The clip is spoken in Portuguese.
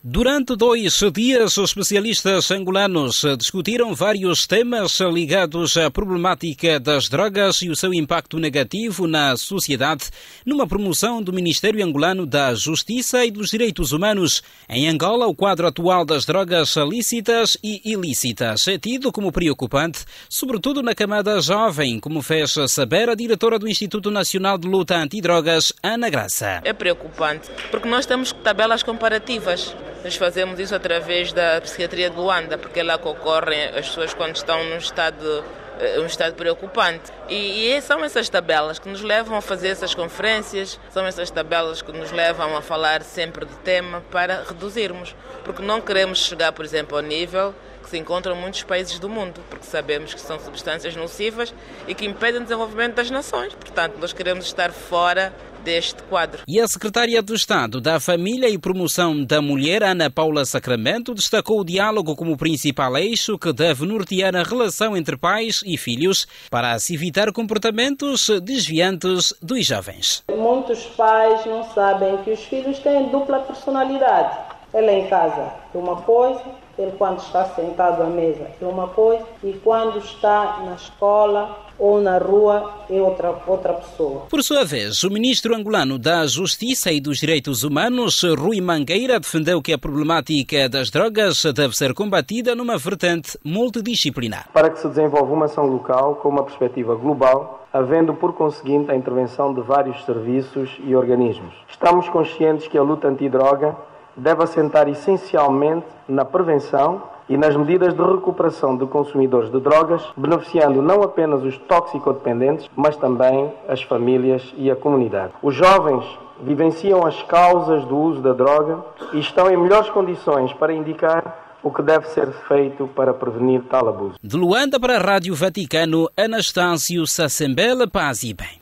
Durante 2 dias, os especialistas angolanos discutiram vários temas ligados à problemática das drogas e o seu impacto negativo na sociedade, numa promoção do Ministério Angolano da Justiça e dos Direitos Humanos. Em Angola, o quadro atual das drogas lícitas e ilícitas é tido como preocupante, sobretudo na camada jovem, como fez saber a diretora do Instituto Nacional de Luta Antidrogas, Ana Graça. É preocupante, porque nós temos tabelas comparativas. Nós fazemos isso através da psiquiatria de Luanda, porque é lá que ocorrem as pessoas quando estão num estado preocupante. E são essas tabelas que nos levam a fazer essas conferências, são essas tabelas que nos levam a falar sempre do tema para reduzirmos. Porque não queremos chegar, por exemplo, ao nível que se encontram em muitos países do mundo, porque sabemos que são substâncias nocivas e que impedem o desenvolvimento das nações. Portanto, nós queremos estar fora deste quadro. E a secretária do Estado da Família e Promoção da Mulher, Ana Paula Sacramento, destacou o diálogo como principal eixo que deve nortear a relação entre pais e filhos para se evitar comportamentos desviantes dos jovens. Muitos pais não sabem que os filhos têm dupla personalidade. Ele em casa é uma coisa, ele quando está sentado à mesa é uma coisa e quando está na escola ou na rua é outra pessoa. Por sua vez, o ministro angolano da Justiça e dos Direitos Humanos, Rui Mangueira, defendeu que a problemática das drogas deve ser combatida numa vertente multidisciplinar. Para que se desenvolva uma ação local com uma perspectiva global, havendo por conseguinte a intervenção de vários serviços e organismos. Estamos conscientes que a luta antidroga deve assentar essencialmente na prevenção e nas medidas de recuperação de consumidores de drogas, beneficiando não apenas os toxicodependentes, mas também as famílias e a comunidade. Os jovens vivenciam as causas do uso da droga e estão em melhores condições para indicar o que deve ser feito para prevenir tal abuso. De Luanda para a Rádio Vaticano, Anastácio Sassembele, paz e bem.